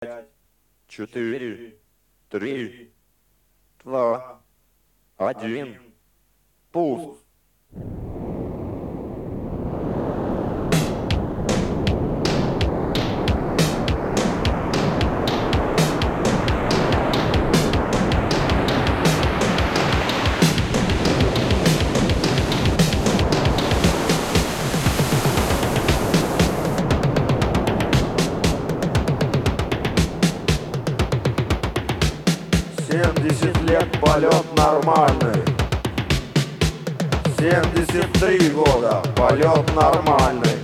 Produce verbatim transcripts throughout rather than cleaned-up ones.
четыре, три, два, один, пуск. Семьдесят лет полет нормальный. Семьдесят три года полет нормальный.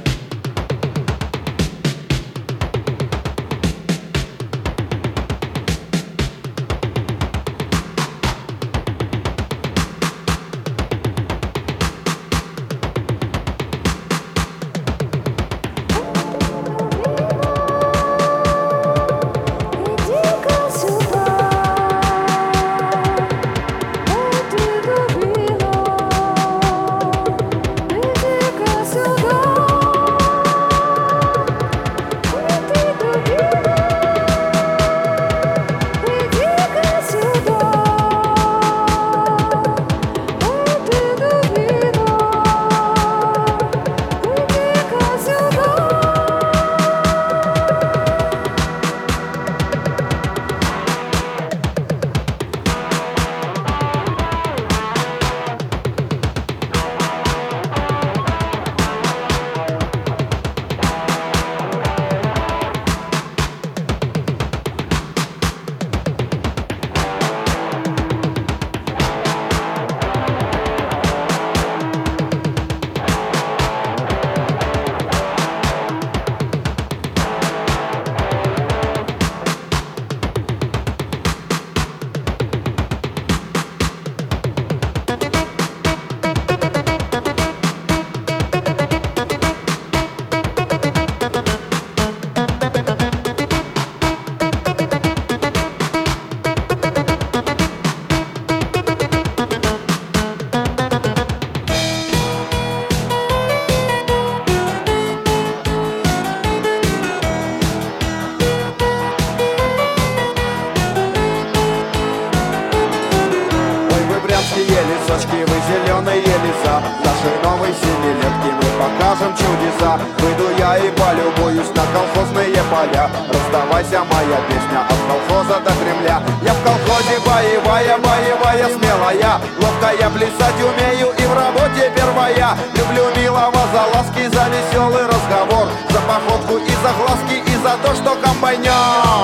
Елисочки, вы зеленые леса, нашей новой семилетки мы покажем чудеса. Выйду я и полюбуюсь на колхозные поля. Раздавайся, моя песня от колхоза до Кремля. Я в колхозе боевая, боевая, смелая, ловкая, плясать умею и в работе первая. Люблю милого за ласки, за веселый разговор, за походку и за глазки, и за то, что комбайнер.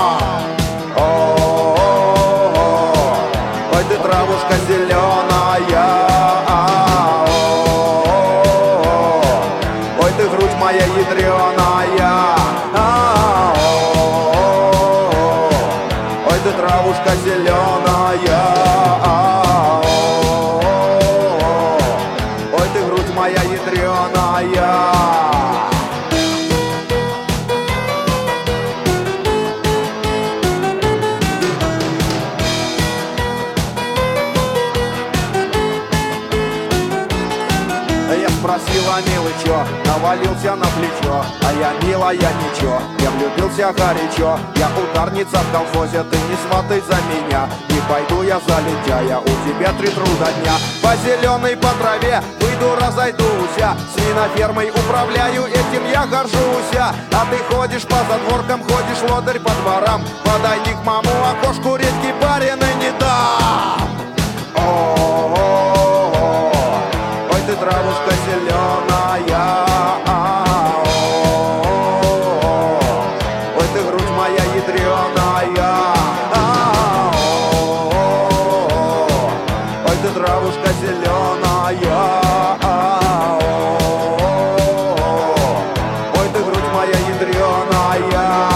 Ой, ты травушка зеленая, ой, ты грудь моя ядреная, ой, ты травушка зеленая, ой, ты грудь моя ядреная. Спросила, милый, чё, навалился на плечо, а я, милая, ничего, я влюбился горячо. Я ударница в колхозе, ты не сватай за меня, не пойду я за лентяя, у тебя три труда дня. По зеленой, по траве выйду, разойдуся, свинофермой управляю, этим я горжусь. А ты ходишь по задворкам, ходишь лодырь по дворам, подойди к маму, окошку редьки барины не дам. О-о-о-о, ой, ты травушка зеленая, ой, ты грудь моя ядреная, ой, ты травушка зеленая, ой, ты грудь моя ядреная.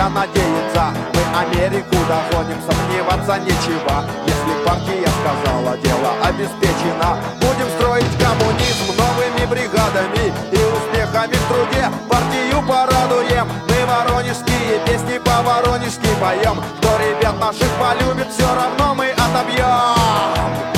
партия надеется, мы Америку догоним, сомневаться нечего. Если партия сказала, дело обеспечено. Будем строить коммунизм новыми бригадами и успехами в труде партию порадуем. Мы воронежские песни по-воронежски поем. Кто ребят наших полюбит, все равно мы отобьем.